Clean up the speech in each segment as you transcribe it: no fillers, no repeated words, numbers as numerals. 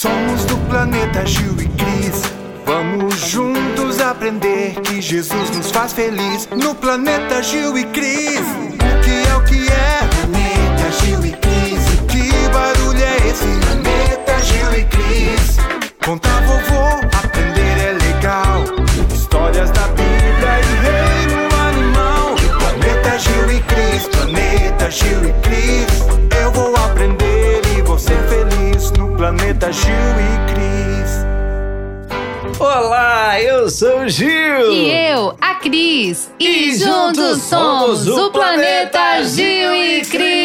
Somos do planeta Gil e Cris. Vamos juntos aprender que Jesus nos faz feliz. No planeta Gil e Cris. O que é? Planeta Gil e Cris. Que barulho é esse? Planeta Gil e Cris. Contar vovô, aprender é legal. Histórias da Bíblia e reino animal. Planeta Gil e Cris. Planeta Gil e Cris. Eu vou aprender e vou ser feliz no planeta Gil e Cris. Olá, eu sou o Gil. E eu, a Cris. E juntos somos o Planeta Gil e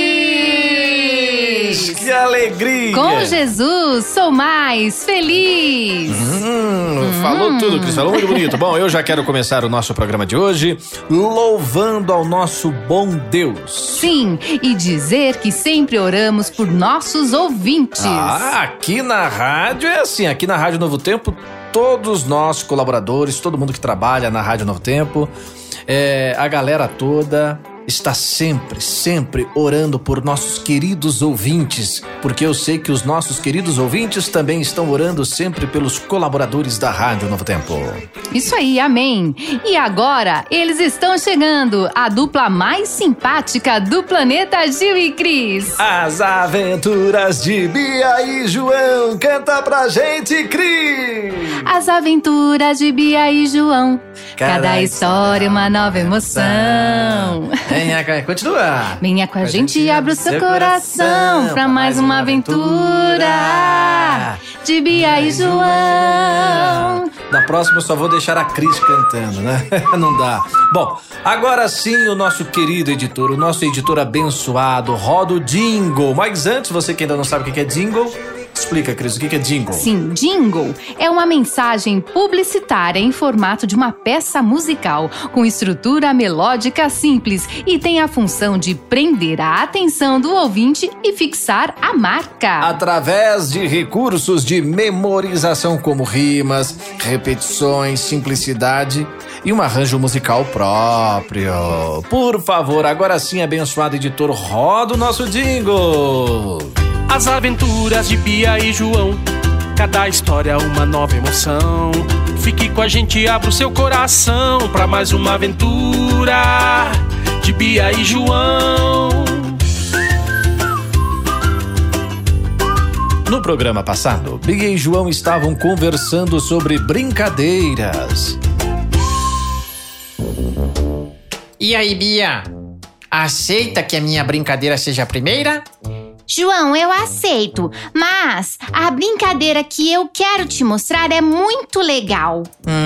Cris. Que alegria! Com Jesus sou mais feliz. Falou tudo, Cris. Falou muito bonito. Bom, eu já quero começar o nosso programa de hoje louvando ao nosso bom Deus. Sim, e dizer que sempre oramos por nossos ouvintes. Aqui na rádio é assim, aqui na Rádio Novo Tempo, todos nós colaboradores, todo mundo que trabalha na Rádio Novo Tempo, a galera toda está sempre orando por nossos queridos ouvintes, porque eu sei que os nossos queridos ouvintes também estão orando sempre pelos colaboradores da Rádio Novo Tempo. Isso aí, amém. E agora, eles estão chegando, a dupla mais simpática do Planeta Gil e Cris. As aventuras de Bia e João, canta pra gente, Cris! As aventuras de Bia e João, cada história uma nova emoção. Venha, continua. Venha com a gente e abra o seu coração pra mais uma aventura de Bia e João. Na próxima eu só vou deixar a Cris cantando, né? Não dá. Bom, agora sim o nosso querido editor, o nosso editor abençoado, roda o jingle. Mas antes, você que ainda não sabe o que é jingle, explica, Cris, o que é jingle? Sim, jingle é uma mensagem publicitária em formato de uma peça musical, com estrutura melódica simples e tem a função de prender a atenção do ouvinte e fixar a marca. Através de recursos de memorização como rimas, repetições, simplicidade e um arranjo musical próprio. Por favor, agora sim, abençoado editor, roda o nosso jingle. As aventuras de Bia e João, cada história uma nova emoção. Fique com a gente e abra o seu coração pra mais uma aventura de Bia e João. No programa passado, Bia e João estavam conversando sobre brincadeiras. E aí, Bia? Aceita que a minha brincadeira seja a primeira? João, eu aceito, mas a brincadeira que eu quero te mostrar é muito legal.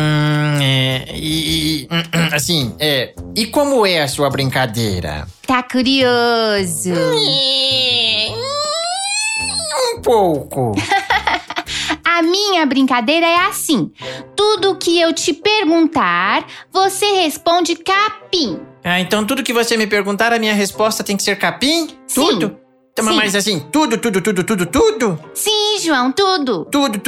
E como é a sua brincadeira? Tá curioso? Um pouco. A minha brincadeira é assim: tudo que eu te perguntar, você responde capim. Então tudo que você me perguntar, a minha resposta tem que ser capim? Sim. Tudo? Sim. Mas assim, tudo? Sim, João, tudo. Tudo.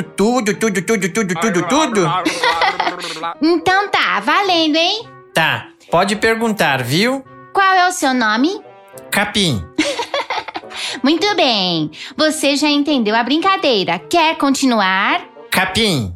Então tá, valendo, hein? Tá, pode perguntar, viu? Qual é o seu nome? Capim. Muito bem, você já entendeu a brincadeira. Quer continuar? Capim.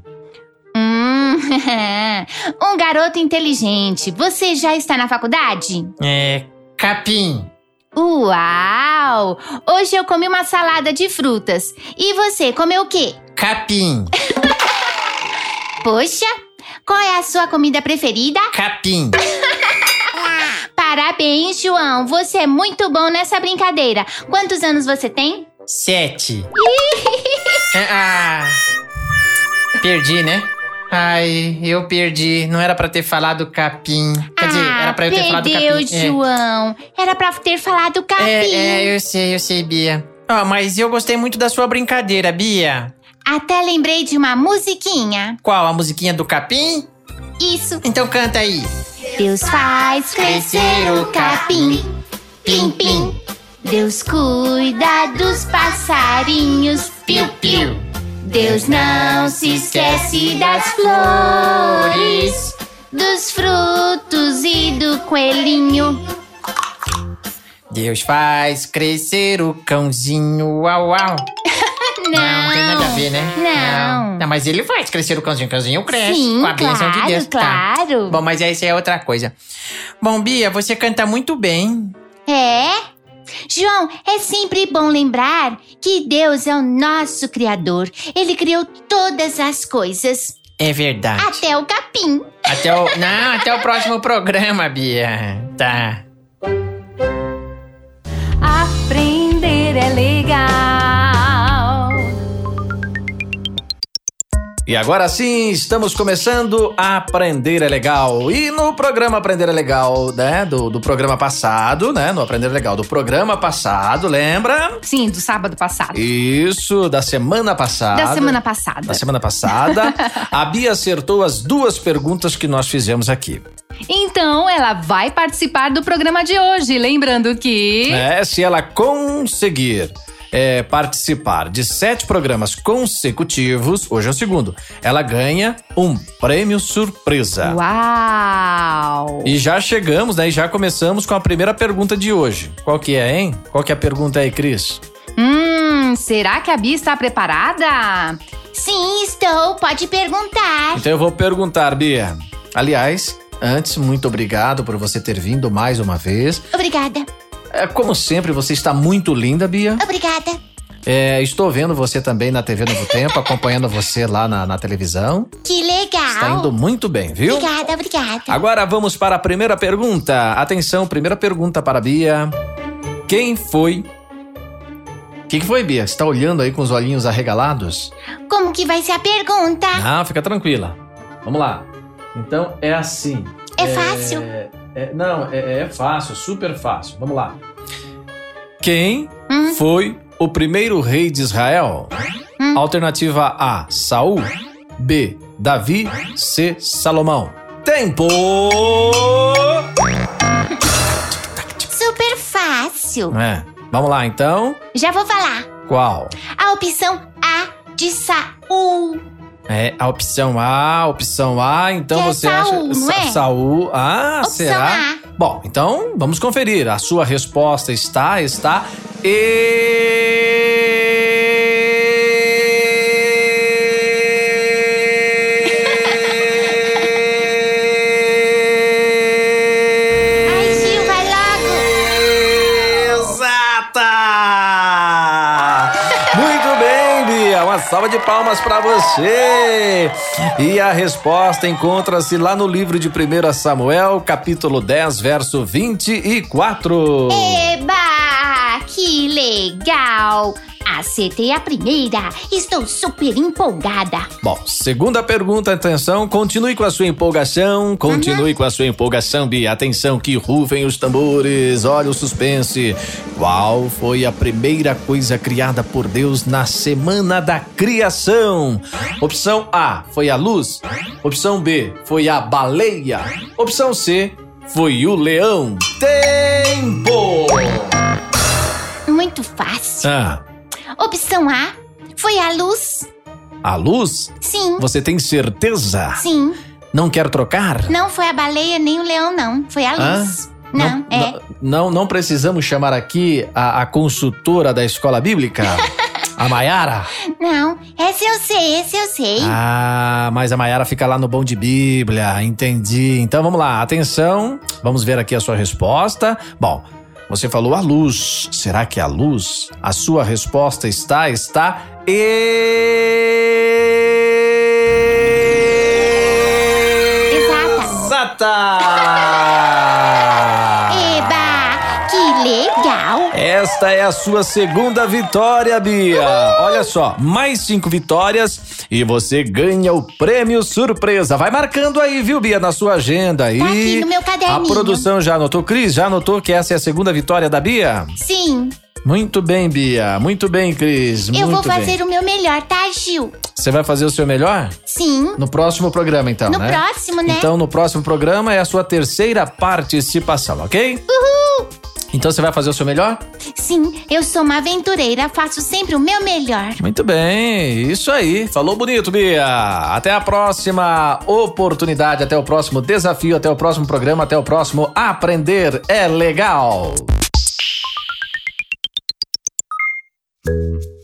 Um garoto inteligente. Você já está na faculdade? Capim. Uau! Hoje eu comi uma salada de frutas. E você, comeu o quê? Capim. Poxa, qual é a sua comida preferida? Capim. Parabéns, João. Você é muito bom nessa brincadeira. Quantos anos você tem? 7. Perdi, né? Ai, eu perdi. Não era pra ter falado capim. Quer dizer, era pra eu ter falado capim. Perdeu, João. Era pra ter falado capim. Eu sei, Bia. Mas eu gostei muito da sua brincadeira, Bia. Até lembrei de uma musiquinha. Qual? A musiquinha do capim? Isso. Então canta aí. Deus faz crescer o capim, plim, plim. Deus cuida dos passarinhos, piu, piu. Deus não se esquece das flores, dos frutos e do coelhinho. Deus faz crescer o cãozinho, uau, uau. Não tem nada a ver. fazer, né? Não, mas ele faz crescer o cãozinho. O cãozinho cresce. Sim, com a bênção de Deus. claro. Tá. Bom, mas essa é outra coisa. Bom, Bia, você canta muito bem. É? João, é sempre bom lembrar que Deus é o nosso Criador. Ele criou todas as coisas. É verdade. Até o capim. Até o próximo programa, Bia. Tá. Aprender é legal. E agora sim, estamos começando a Aprender é Legal. E no programa Aprender é Legal, né, do programa passado, né, no Aprender é Legal do programa passado, lembra? Sim, do sábado passado. Isso, da semana passada. Da semana passada. Da semana passada, a Bia acertou as 2 perguntas que nós fizemos aqui. Então, ela vai participar do programa de hoje. Lembrando que... Se ela conseguir participar de 7 programas consecutivos, hoje é o segundo, ela ganha um prêmio surpresa. Uau! E já chegamos, né? E já começamos com a primeira pergunta de hoje. Qual que é, hein? Qual que é a pergunta aí, Cris? Será que a Bia está preparada? Sim, estou. Pode perguntar. Então eu vou perguntar, Bia. Aliás, antes, muito obrigado por você ter vindo mais uma vez. Obrigada. Como sempre, você está muito linda, Bia. Obrigada. Estou vendo você também na TV Novo Tempo, acompanhando você lá na televisão. Que legal. Está indo muito bem, viu? Obrigada. Agora vamos para a primeira pergunta. Atenção, primeira pergunta para a Bia. Quem foi... O que foi, Bia? Você está olhando aí com os olhinhos arregalados? Como que vai ser a pergunta? Não, fica tranquila. Vamos lá. Então, é assim. É fácil? Não, é fácil, super fácil. Vamos lá. Quem foi o primeiro rei de Israel? Alternativa A, Saul. B, Davi. C, Salomão. Tempo! Super fácil. Vamos lá, então. Já vou falar. Qual? A opção A de Saul. A opção A, então que você é Saul, acha... não é? Saul, opção será? A. Bom, então vamos conferir. A sua resposta está Ai, Gil, vai logo. Exata! Muito bem, Bia. Uma salva de palmas pra você. E a resposta encontra-se lá no livro de 1 Samuel, capítulo 10, verso 24. Eba, que legal. Acertei a primeira. Estou super empolgada. Bom, segunda pergunta, atenção. Continue com a sua empolgação. Continue com a sua empolgação, Bia. Atenção, que rufem os tambores. Olha o suspense. Qual foi a primeira coisa criada por Deus na semana da criação? Opção A, foi a luz. Opção B, foi a baleia. Opção C, foi o leão. Tempo! Muito fácil. Opção A foi a luz. A luz? Sim. Você tem certeza? Sim. Não quer trocar? Não foi a baleia nem o leão, não. Foi a luz. Não precisamos chamar aqui a consultora da escola bíblica? A Maiara? Não, esse eu sei. Mas a Maiara fica lá no Bom de Bíblia, entendi. Então vamos lá, atenção, vamos ver aqui a sua resposta. Bom, você falou a luz. Será que a luz? A sua resposta está exata. Eba, que legal. Esta é a sua segunda vitória, Bia. Olha só, mais 5 vitórias e você ganha o prêmio surpresa. Vai marcando aí, viu, Bia, na sua agenda aí. Tá aqui no meu caderninho. A produção já anotou, Cris? Já anotou que essa é a segunda vitória da Bia? Sim. Muito bem, Bia. Muito bem, Cris. Eu vou fazer o meu melhor, tá, Gil? Você vai fazer o seu melhor? Sim. No próximo programa, então, No próximo, né? Então, no próximo programa é a sua terceira participação, ok? Uhul! Então, você vai fazer o seu melhor? Sim, eu sou uma aventureira, faço sempre o meu melhor. Muito bem, isso aí. Falou bonito, Bia. Até a próxima oportunidade, até o próximo desafio, até o próximo programa, até o próximo Aprender é Legal.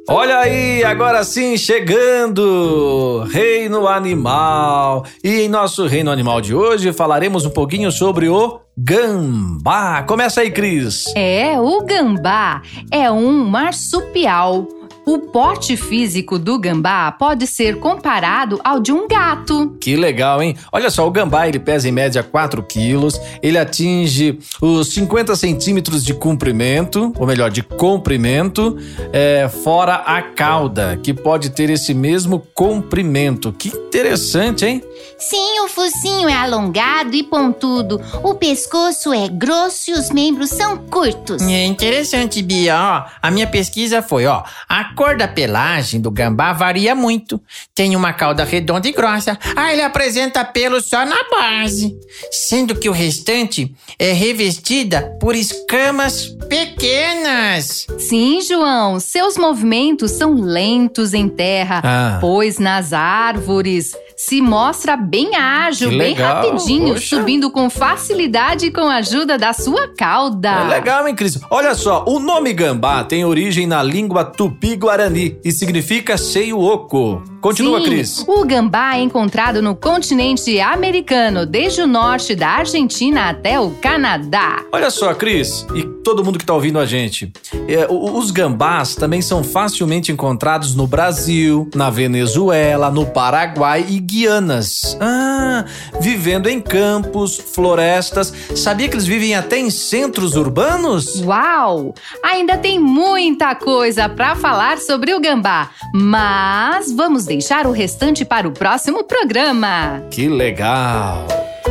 Olha aí, agora sim, chegando! Reino Animal. E em nosso Reino Animal de hoje falaremos um pouquinho sobre o gambá. Começa aí, Cris. O gambá é um marsupial. O porte físico do gambá pode ser comparado ao de um gato. Que legal, hein? Olha só, o gambá ele pesa em média 4 quilos, ele atinge os 50 centímetros de comprimento, ou melhor, de comprimento, fora a cauda, que pode ter esse mesmo comprimento. Que interessante, hein? Sim, o focinho é alongado e pontudo. O pescoço é grosso e os membros são curtos. É interessante, Bia. Ó, a minha pesquisa foi, a cor da pelagem do gambá varia muito. Tem uma cauda redonda e grossa. Ele apresenta pelo só na base, sendo que o restante é revestida por escamas pequenas. Sim, João, seus movimentos são lentos em terra, pois nas árvores se mostra bem ágil, bem rapidinho, poxa, subindo com facilidade com a ajuda da sua cauda. É legal, hein, Cris? Olha só, o nome gambá tem origem na língua tupi-guarani e significa cheio oco. Continua, Sim, Cris. O gambá é encontrado no continente americano, desde o norte da Argentina até o Canadá. Olha só, Cris, e todo mundo que tá ouvindo a gente, os gambás também são facilmente encontrados no Brasil, na Venezuela, no Paraguai e Guianas. Vivendo em campos, florestas. Sabia que eles vivem até em centros urbanos? Uau! Ainda tem muita coisa pra falar sobre o gambá, mas vamos deixar o restante para o próximo programa. Que legal!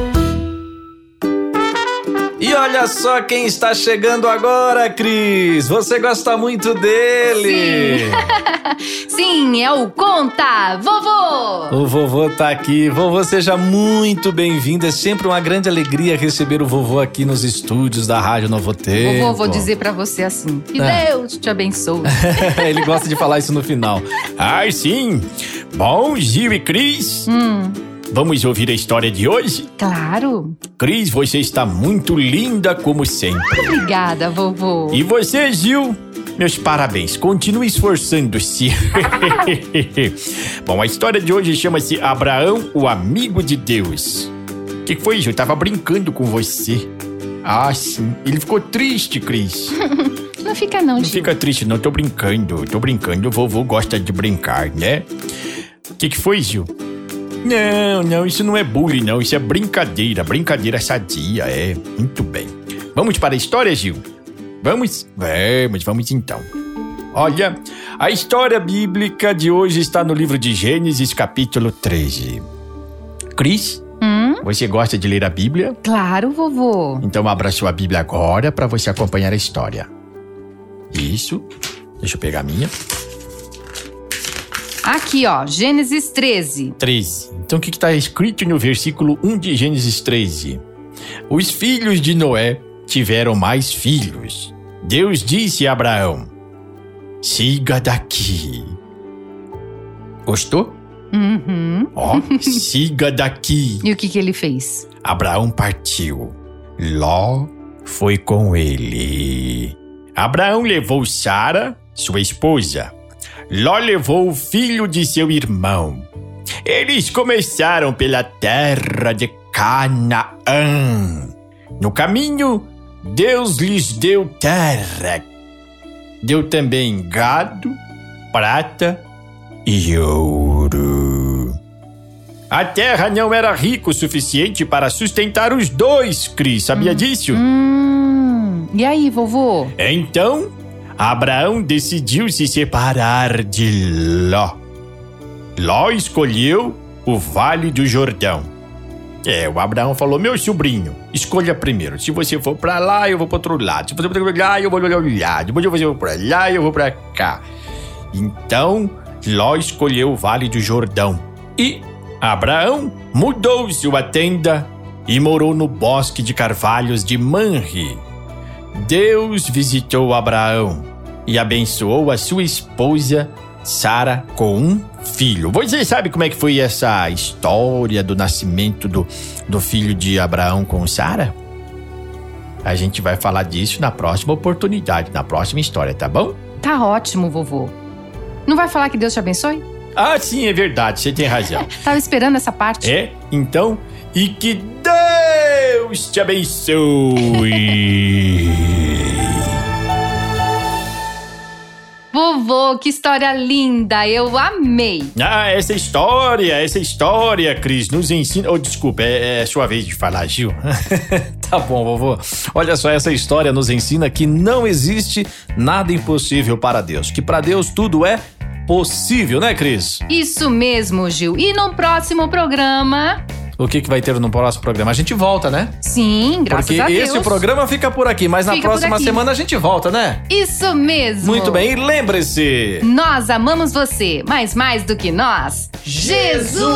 E olha só quem está chegando agora, Cris! Você gosta muito dele! Sim, Sim, é o Conta Vovô! O vovô tá aqui. Vovô, seja muito bem-vindo. É sempre uma grande alegria receber o vovô aqui nos estúdios da Rádio Novo Tempo. Vovô, vou dizer pra você assim, que Deus te abençoe. Ele gosta de falar isso no final. Ai, sim! Bom, Gil e Cris... Vamos ouvir a história de hoje? Claro! Cris, você está muito linda como sempre. Obrigada, vovô. E você, Gil? Meus parabéns, continue esforçando-se. Bom, a história de hoje chama-se Abraão, o amigo de Deus. O que foi, Gil? Eu tava brincando com você. Ah, sim. Ele ficou triste, Cris. Não fica não, Gil. Não fica triste não, tô brincando. O vovô gosta de brincar, né? O que foi, Gil? Não, isso não é bullying, não. Isso é brincadeira sadia, Muito bem. Vamos para a história, Gil? Vamos então. Olha, a história bíblica de hoje está no livro de Gênesis, capítulo 13. Cris, você gosta de ler a Bíblia? Claro, vovô. Então abra sua Bíblia agora para você acompanhar a história. Isso. Deixa eu pegar a minha. Aqui, ó, Gênesis 13. 13. Então o que está escrito no versículo 1 de Gênesis 13? Os filhos de Noé tiveram mais filhos. Deus disse a Abraão: siga daqui. Gostou? Siga daqui. E o que ele fez? Abraão partiu. Ló foi com ele. Abraão levou Sara, sua esposa. Ló levou o filho de seu irmão. Eles começaram pela terra de Canaã. No caminho, Deus lhes deu terra. Deu também gado, prata e ouro. A terra não era rica o suficiente para sustentar os dois, Cris. Sabia disso? E aí, vovô? Então, Abraão decidiu se separar de Ló. Ló escolheu o Vale do Jordão. O Abraão falou: meu sobrinho, escolha primeiro. Se você for pra lá, eu vou pro outro lado. Se você for pra lá, eu vou pro outro lado. Depois você for pra lá, eu vou pra cá. Então, Ló escolheu o Vale do Jordão. E Abraão mudou sua tenda e morou no bosque de carvalhos de Manre. Deus visitou Abraão e abençoou a sua esposa Sara com um filho. Você sabe como é que foi essa história do nascimento do filho de Abraão com Sara? A gente vai falar disso na próxima oportunidade, na próxima história, tá bom? Tá ótimo, vovô. Não vai falar que Deus te abençoe? Ah, sim, é verdade, você tem razão. Tava esperando essa parte. É? Então, e que Deus te abençoe. Vovô, que história linda, eu amei. Ah, essa história, Cris, nos ensina... Oh, desculpa, é sua vez de falar, Gil. Tá bom, vovô. Olha só, essa história nos ensina que não existe nada impossível para Deus. Que para Deus tudo é possível, né, Cris? Isso mesmo, Gil. E no próximo programa... O que vai ter no próximo programa? A gente volta, né? Sim, graças a Deus. Porque esse programa fica por aqui, mas na próxima semana a gente volta, né? Isso mesmo. Muito bem, e lembre-se... Nós amamos você, mas mais do que nós, Jesus!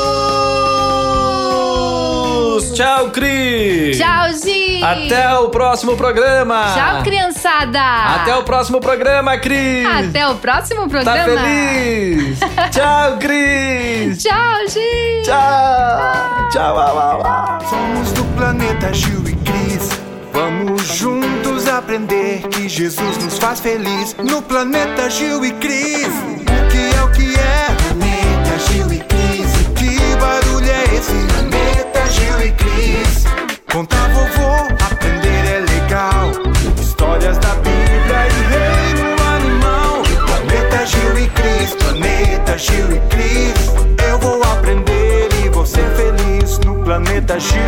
Tchau, Cris! Tchau, Gi! Até o próximo programa! Tchau, criançada! Até o próximo programa, Cris! Até o próximo programa! Tá feliz? Tchau, Cris! Tchau, Gi! Tchau! Tchau! Somos do planeta Gil e Cris. Vamos juntos aprender que Jesus nos faz feliz. No planeta Gil e Cris. O que é? Planeta Gil e Cris. Que barulho é esse? Planeta Gil e Cris. Contar vovô, aprender é legal. Histórias da Bíblia e reino animal. Planeta Gil e Cris. Planeta Gil e Cris. Eu vou aprender e vou ser feliz no planeta Gil.